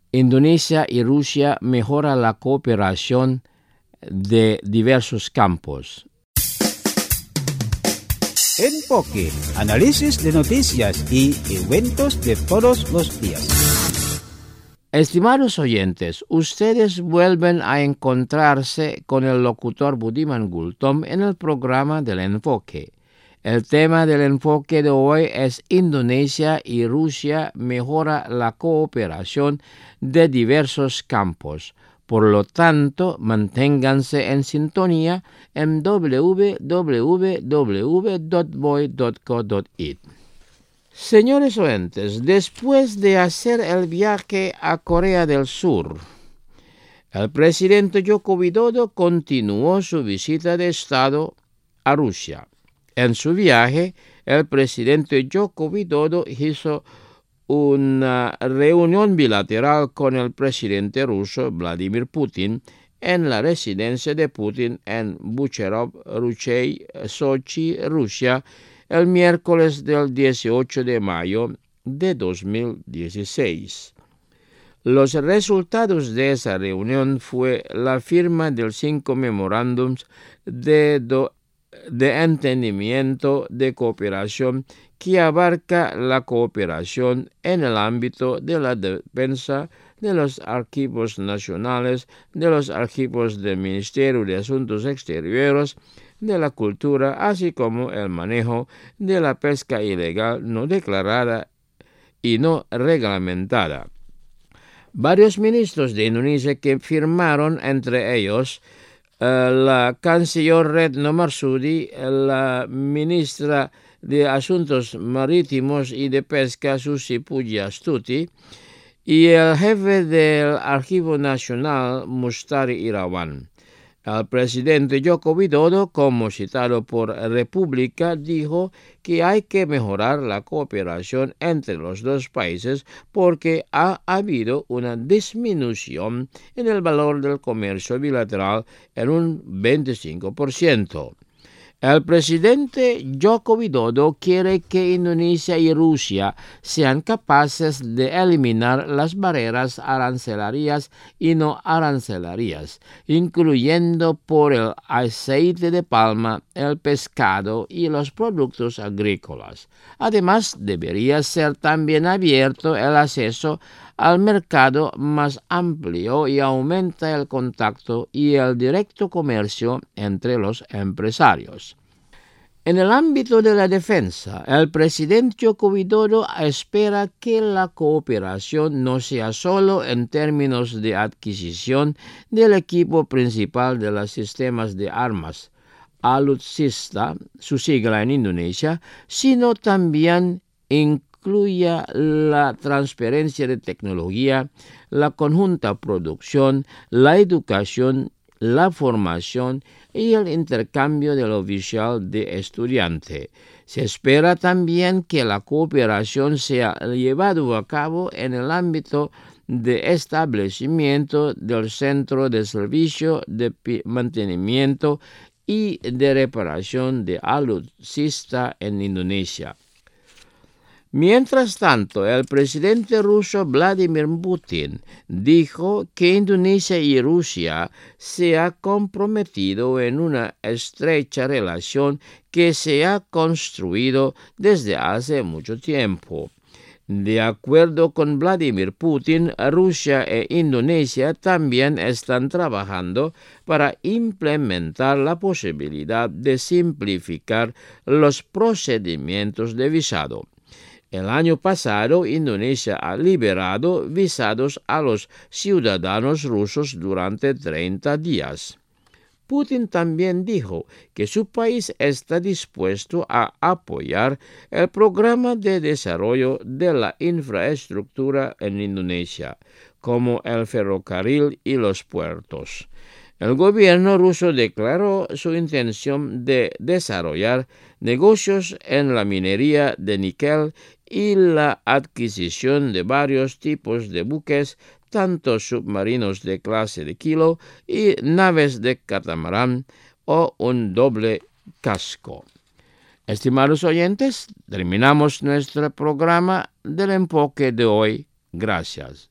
Indonesia y Rusia mejoran la cooperación de diversos campos. Enfoque, análisis de noticias y eventos de todos los días. Estimados oyentes, ustedes vuelven a encontrarse con el locutor Budiman Gultom en el programa del Enfoque. El tema del enfoque de hoy es Indonesia y Rusia mejora la cooperación de diversos campos. Por lo tanto, manténganse en sintonía en www.voy.co.it. Señores oyentes, después de hacer el viaje a Corea del Sur, el presidente Joko Widodo continuó su visita de Estado a Rusia. En su viaje, el presidente Joko Widodo hizo una reunión bilateral con el presidente ruso Vladimir Putin en la residencia de Putin en Bucherov, Ruchey, Sochi, Rusia, el miércoles del 18 de mayo de 2016. Los resultados de esa reunión fue la firma de 5 memorándums de entendimiento de cooperación que abarca la cooperación en el ámbito de la defensa, de los archivos nacionales, de los archivos del Ministerio de Asuntos Exteriores, de la cultura, así como el manejo de la pesca ilegal no declarada y no reglamentada. Varios ministros de Indonesia que firmaron, entre ellos la canciller Retno Marsudi, la ministra de Asuntos Marítimos y de Pesca Susi Pujiastuti y el jefe del Archivo Nacional Mustari Irawan. El presidente Joko Widodo, como citado por República, dijo que hay que mejorar la cooperación entre los dos países porque ha habido una disminución en el valor del comercio bilateral en un 25%. El presidente Joko Widodo quiere que Indonesia y Rusia sean capaces de eliminar las barreras arancelarias y no arancelarias, incluyendo por el aceite de palma, el pescado y los productos agrícolas. Además, debería ser también abierto el acceso al mercado más amplio y aumenta el contacto y el directo comercio entre los empresarios. En el ámbito de la defensa, el presidente Joko Widodo espera que la cooperación no sea solo en términos de adquisición del equipo principal de los sistemas de armas, Alutsista, su sigla en Indonesia, sino también incluya la transferencia de tecnología, la conjunta producción, la educación, la formación y el intercambio del oficial de estudiante. Se espera también que la cooperación sea llevada a cabo en el ámbito de establecimiento del Centro de Servicio de Mantenimiento y de Reparación de Alutsista en Indonesia. Mientras tanto, el presidente ruso Vladimir Putin dijo que Indonesia y Rusia se han comprometido en una estrecha relación que se ha construido desde hace mucho tiempo. De acuerdo con Vladimir Putin, Rusia e Indonesia también están trabajando para implementar la posibilidad de simplificar los procedimientos de visado. El año pasado, Indonesia ha liberado visados a los ciudadanos rusos durante 30 días. Putin también dijo que su país está dispuesto a apoyar el programa de desarrollo de la infraestructura en Indonesia, como el ferrocarril y los puertos. El gobierno ruso declaró su intención de desarrollar negocios en la minería de níquel y la adquisición de varios tipos de buques, tanto submarinos de clase de Kilo y naves de catamarán o un doble casco. Estimados oyentes, terminamos nuestro programa del enfoque de hoy. Gracias.